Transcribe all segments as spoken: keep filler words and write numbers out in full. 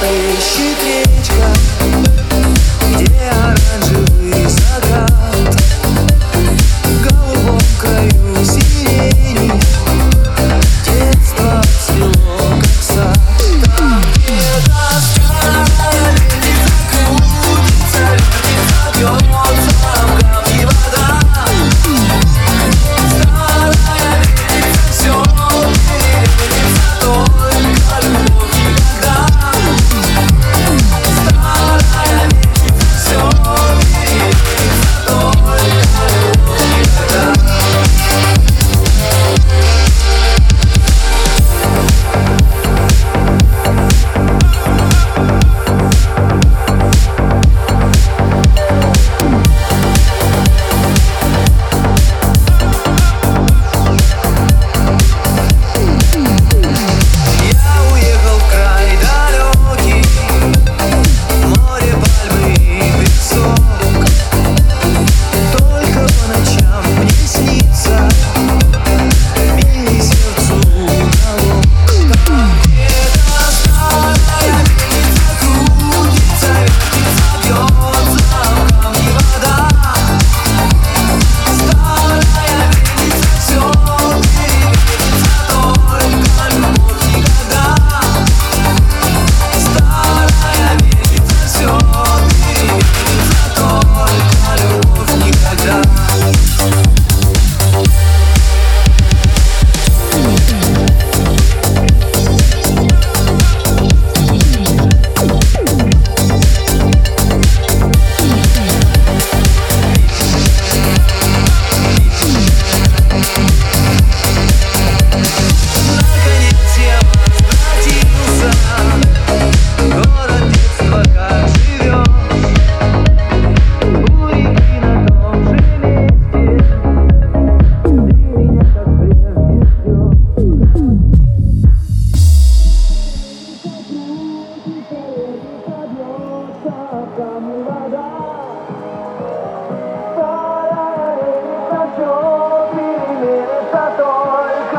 Плещет речка, где оранжевый закат, в голубом краю сирени детство цвело, как сад. Там где-то старая лестница крутится, вертится, бьется в камни вода. Старая лестница все перевернется, только любовь никогда. Старая лестница все перевернется, только любовь никогда.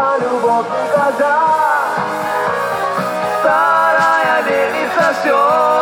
Никогда. Старая лестница все